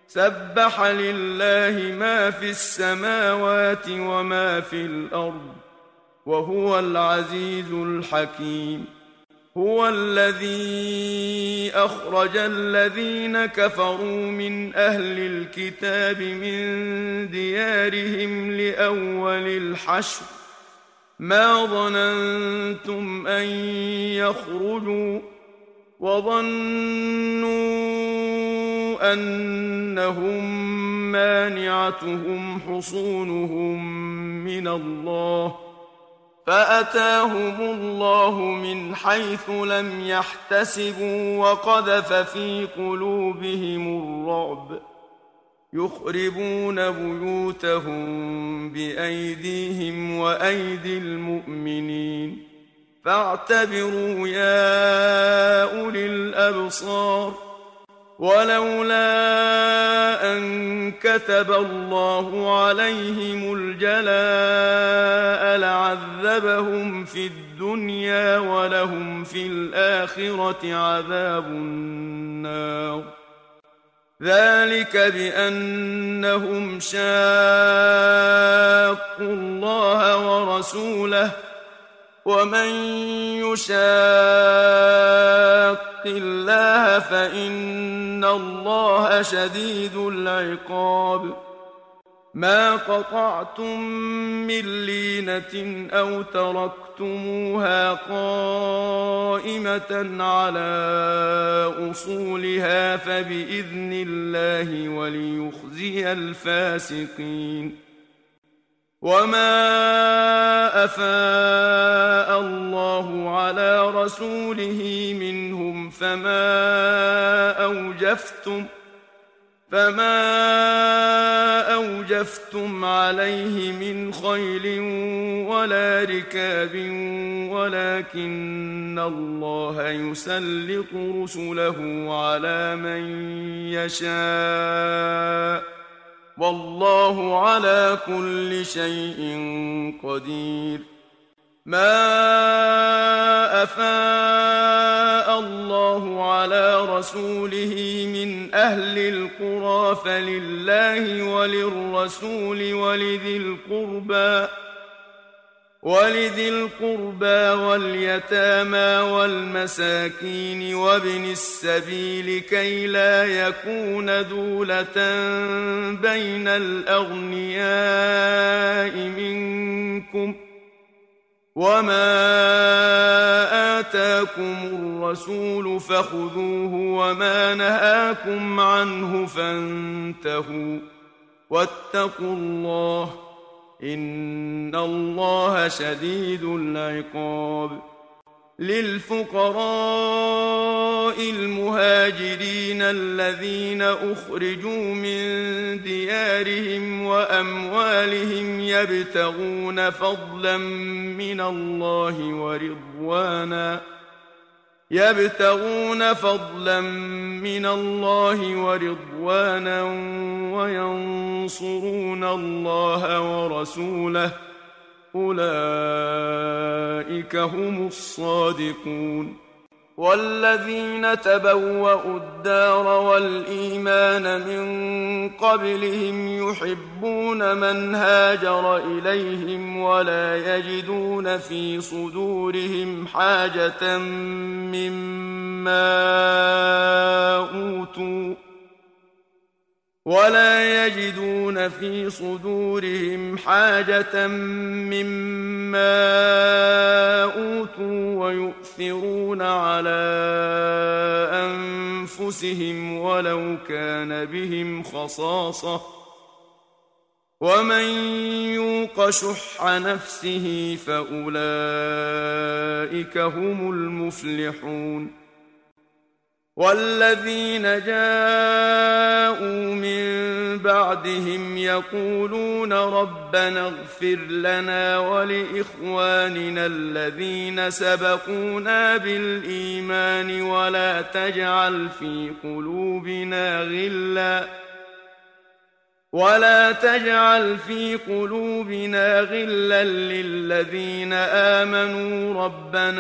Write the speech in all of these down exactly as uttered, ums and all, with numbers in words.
سبح لله ما في السماوات وما في الأرض وهو العزيز الحكيم. هو الذي أخرج الذين كفروا من أهل الكتاب من ديارهم لأول الحشر ما ظننتم أن يخرجوا وظنوا أنهم مانعتهم حصونهم من الله فأتاهم الله من حيث لم يحتسبوا وقذف في قلوبهم الرعب يخربون بيوتهم بأيديهم وأيدي المؤمنين فاعتبروا يا أولي الأبصار. ولولا أن كتب الله عليهم الجلاء لعذبهم في الدنيا ولهم في الآخرة عذاب النار. ذلك بأنهم شاقوا الله ورسوله ومن يشاق الله فإن الله شديد العقاب. ما قطعتم من لينة أو تركتموها قائمة على أصولها فبإذن الله وليخزي الفاسقين. وما أفاء الله على رسوله منهم فما أوجفتم فما أوجفتم عليه من خيل ولا ركاب ولكن الله يسلط رسله على من يشاء والله على كل شيء قدير. ما أفاء الله على رسوله من أهل القرى فلله وللرسول ولذي القربى ولذي القربى واليتامى والمساكين وابن السبيل كي لا يكون دولة بين الأغنياء منكم وما آتاكم الرسول فخذوه وما نهاكم عنه فانتهوا واتقوا الله إن الله شديد العقاب. للفقراء المهاجرين الذين أخرجوا من ديارهم وأموالهم يبتغون فضلا من الله ورضوانا يبتغون فضلا من الله ورضوانا وينصرون الله ورسوله أولئك هم الصادقون. والذين تبوأوا الدار والإيمان من قبلهم يحبون من هاجر إليهم ولا يجدون في صدورهم حاجة مما أوتوا ولا يجدون في صدورهم حاجة مما أوتوا ويؤثرون على أنفسهم ولو كان بهم خصاصة ومن يوق شح نفسه فأولئك هم المفلحون. والذين جاءوا من بعدهم يقولون ربنا اغفر لنا ولإخواننا الذين سبقونا بالإيمان ولا تجعل في قلوبنا غلا ولا تجعل في قلوبنا غلا للذين آمنوا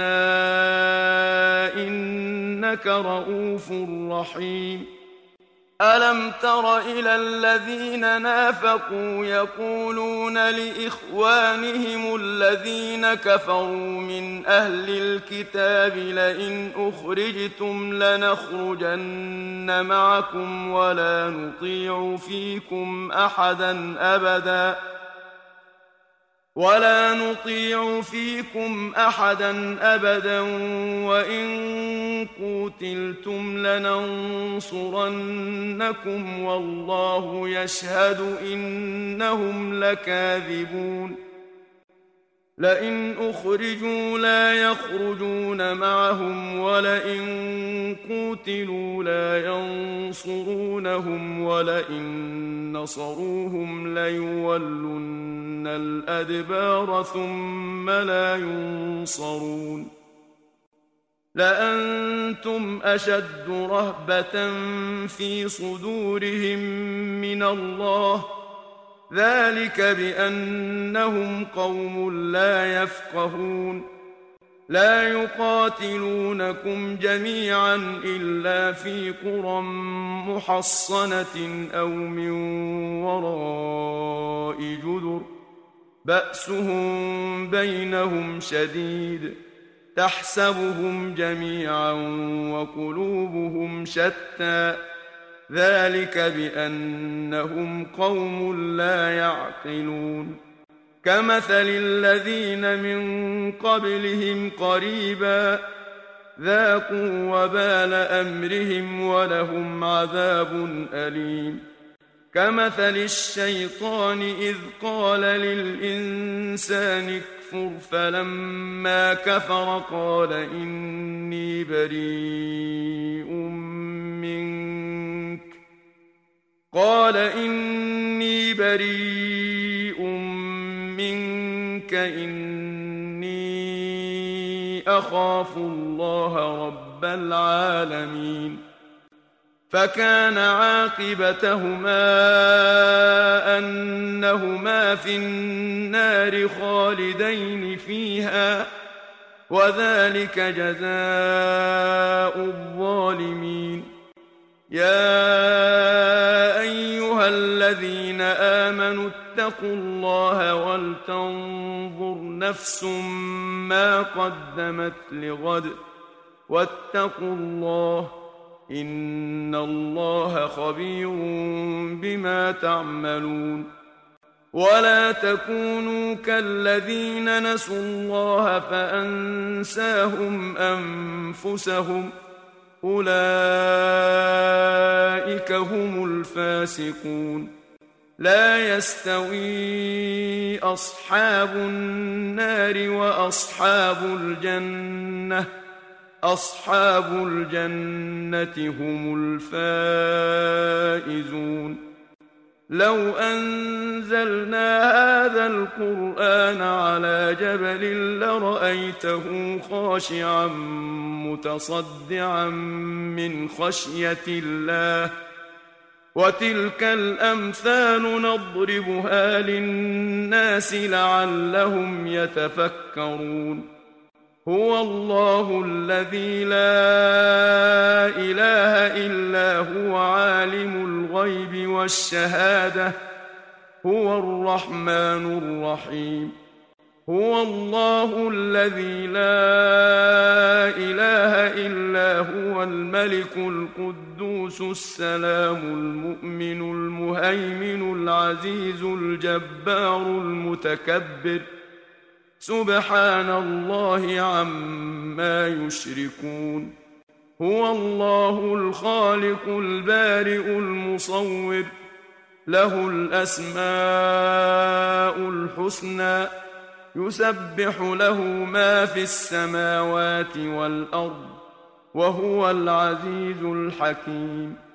ربنا إنك رؤوف رحيم. ألم تر إلى الذين نافقوا يقولون لإخوانهم الذين كفروا من أهل الكتاب لئن أخرجتم لنخرجن معكم ولا نطيع فيكم أحدا أبدا ولا نطيع فيكم أحدا أبدا وإن قوتلتم لننصرنكم والله يشهد إنهم لكاذبون لئن أخرجوا لا يخرجون معهم ولئن قوتلوا لا ينصرونهم ولئن نصروهم ليولن الأدبار ثم لا ينصرون لأنتم أشد رهبة في صدورهم من الله ذلك بأنهم قوم لا يفقهون لا يقاتلونكم جميعا إلا في قرى محصنة أو من وراء جدر بأسهم بينهم شديد تحسبهم جميعا وقلوبهم شتى ذلك بأنهم قوم لا يعقلون كمثل الذين من قبلهم قريبا ذاقوا وبال أمرهم ولهم عذاب أليم كمثل الشيطان إذ قال للإنسان اكفر فلما كفر قال إني بريء منك قال إني بريء منك إني أخاف الله رب العالمين فكان عاقبتهما أنهما في النار خالدين فيها وذلك جزاء الظالمين يا أيها الذين آمنوا اتقوا الله ولتنظر نفس ما قدمت لغد واتقوا الله إن الله خبير بما تعملون ولا تكونوا كالذين نسوا الله فأنساهم أنفسهم أولئك هم الفاسقون لا يستوي أصحاب النار وأصحاب الجنة أصحاب الجنة هم الفائزون لو أنزلنا هذا القرآن على جبل لرأيته خاشعا متصدعا من خشية الله وتلك الأمثال نضربها للناس لعلهم يتفكرون هو الله الذي لا إله إلا هو عالم الغيب والشهادة هو الرحمن الرحيم هو الله الذي لا إله إلا هو الملك القدوس السلام المؤمن المهيمن العزيز الجبار المتكبر سبحان الله عما يشركون هو الله الخالق البارئ المصور له الأسماء الحسنى يسبح له ما في السماوات والأرض وهو العزيز الحكيم